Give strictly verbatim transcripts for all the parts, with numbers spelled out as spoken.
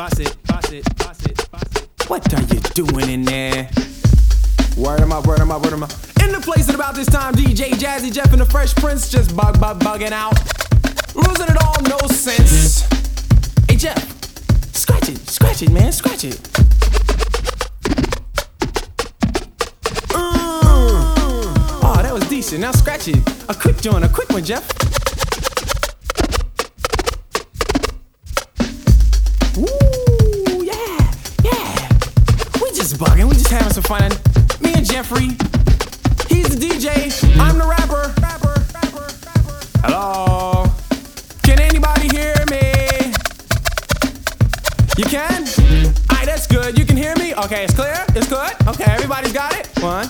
boss it, boss it, boss it, boss it. What are you doing in there? Word 'em up, word 'em up, word 'em up. In the place at about this time, D J Jazzy Jeff and the Fresh Prince just bug, bug, bugging out. Losing it all, no sense. Hey Jeff, scratch it, scratch it, man, scratch it. Mm. Oh, that was decent. Now scratch it. A quick joint, a quick one, Jeff. Woo, yeah, yeah. We just bugging, we just having some fun. Me and Jeffrey, he's the D J, I'm the rapper. rapper, rapper, rapper. Hello? Can anybody hear me? You can? Alright, that's good. You can hear me? Okay, it's clear? It's good? Okay, everybody's got it? One,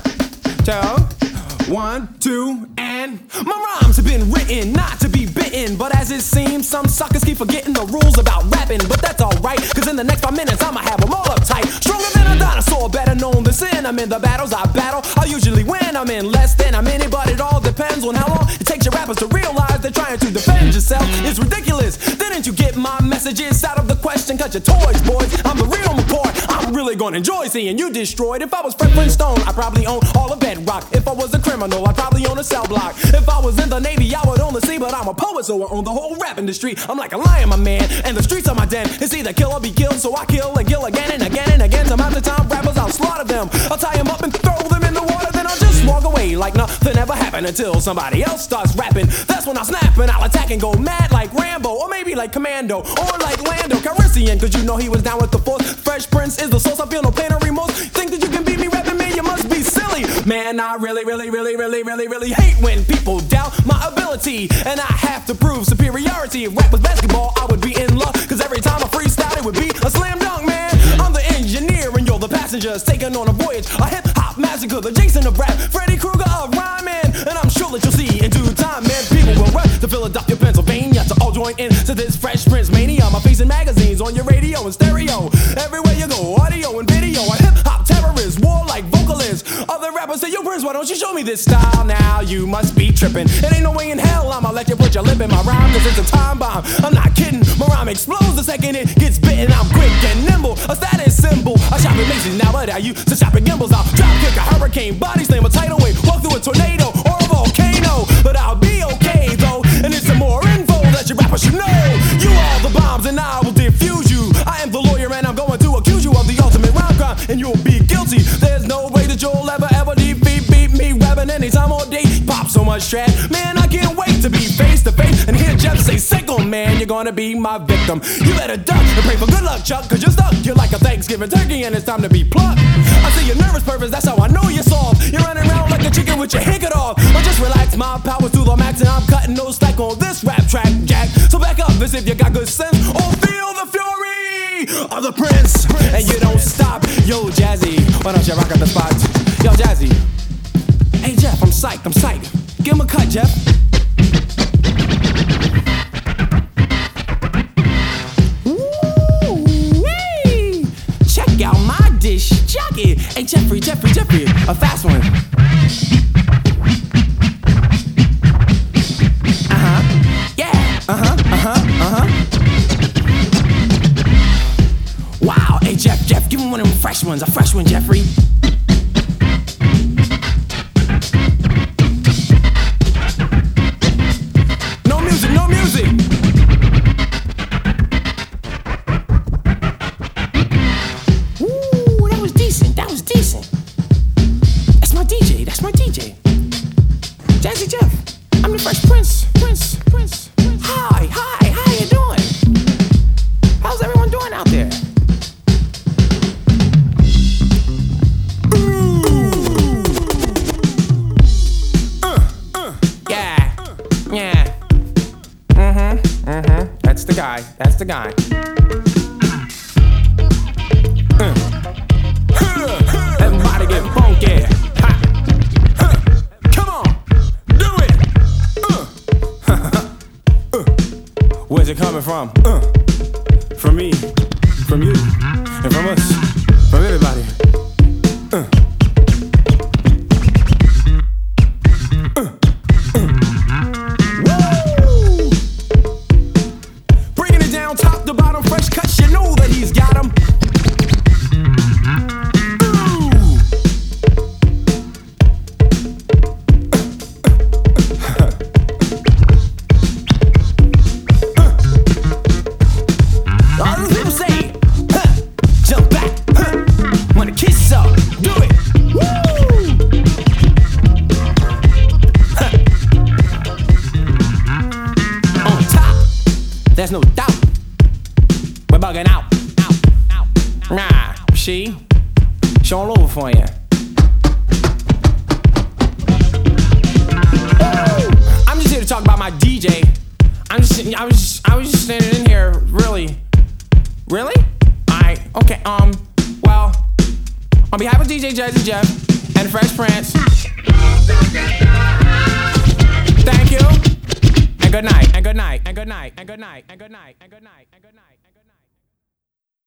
two, one, two, and my rhymes have been written not to be bitten, but as it seems, some suckers keep forgetting the rules about rapping. But that's alright, cause in the next five minutes I'ma have them all uptight. Stronger than a dinosaur, better known than sin. I'm in the battles I battle, I usually win. I'm in less than a minute, but it all depends on how long it takes your rappers to realize they're trying to defend yourself. It's ridiculous, didn't you get my messages out of the question? Cut your toys, boys, I'm the real McCoy. I'm really gonna enjoy seeing you destroyed. If I was Fred Flintstone, I'd probably own all of Bedrock. If I was a criminal, I'd probably own a cell block. If I was in the Navy, I would own the sea, but I'm a poet, so I own the whole rap industry. I'm like a lion, my man, and the streets are my den. It's either kill or be killed, so I kill and kill again and again and again. Time after time, rappers, I'll slaughter them. I'll tie them up and throw them in the water, then I'll just walk away like nothing ever happened until somebody else starts rapping. That's when I'll snap and I'll attack and go mad like Rambo, or maybe like Commando, or like Lando Calrissian, cause you know he was down with the force. Fresh Prince is the source, I feel no pain or remorse. Think that you can beat me rapping, man, you must be silly. Man, I really, really, really, really, really, really hate when people doubt my ability, and I have to prove superiority. If rap was basketball, I would be in luck, cause every time I freestyle, it would be a slam dunk, man. I'm the engineer and you're the passengers taking on a voyage, a hip-hop massacre, the Jason of rap, Freddy Krueger of rhyming. And I'm sure that you'll see in due time, man, people will rap to Philadelphia, Pennsylvania, to all join in to this Fresh Prince mania. My face in magazines, on your radio and stereo, everywhere you go, audio and video. A hip-hop terrorist, warlike vocalist. Other rappers say, yo Prince, why don't you show me this style now? You must be tripping. It ain't no way in hell I'ma let you put your lip in my rhyme, cause it's a time bomb. I'm not kidding, my rhyme explodes the second it gets bitten. I'm quick and nimble, a status symbol. I shop at Macy's now, but I used to shop at Gimbals. I'll drop kick a hurricane, body slam a tidal wave, walk through a tornado or a volcano. But I'll be okay though, and it's some more info that your rappers should know. You are the bombs and I will defuse you. I am the lawyer and I'm going to accuse you of the ultimate rhyme crime, and you'll be guilty. There's no way that you'll ever ever defeat beat me rapping anytime or day. Pop so much trash, man, I can't wait to be face to face and hear Jeff say, sickle, man, you're gonna be my victim. You better duck and pray for good luck, Chuck, cause you're stuck. You're like a Thanksgiving turkey and it's time to be plucked. I see you're nervous, purpose, that's how I know you're soft. You're running around like a chicken with your head cut off. But just relax, my power's to the max and I'm cutting no slack on this rap track, Jack. So back up this if you got good sense, or feel the fury of the Prince. Prince. And you don't stop, yo Jazzy, why don't you rock up the spot? Yo Jazzy, hey Jeff, I'm psyched, I'm psyched. Give him a cut, Jeff. Woo-wee. Check out my dish jockey. Hey Jeffrey, Jeffrey, Jeffrey, a fast one. Uh-huh, yeah, uh-huh, uh-huh, uh-huh. Wow, hey Jeff, Jeff, give him one of them fresh ones, a fresh one, Jeffrey. No music, no music. Ooh, that was decent, that was decent. That's my D J, that's my D J. Jazzy Jeff, I'm the Fresh Prince, Prince, Prince, Prince. Hi, hi, how you doing? How's everyone doing out there? Yeah. Mm-hmm. Mm-hmm. That's the guy. That's the guy. Uh. Everybody get funky. Ha. Huh. Come on. Do it. Uh. uh. Where's it coming from? Uh. From me. From you. And from us. From everybody. Uh. Top to bottom, fresh cuts, you know that he's got Nah, she, she all over for you. I'm just here to talk about my D J. I'm just, I was, just, I was just standing in here, really, really. Alright, okay. Um, well, on behalf of D J Jazzy Jeff and Fresh Prince, thank you, and good night, and good night, and good night, and good night, and good night, and good night, and good night, and good night.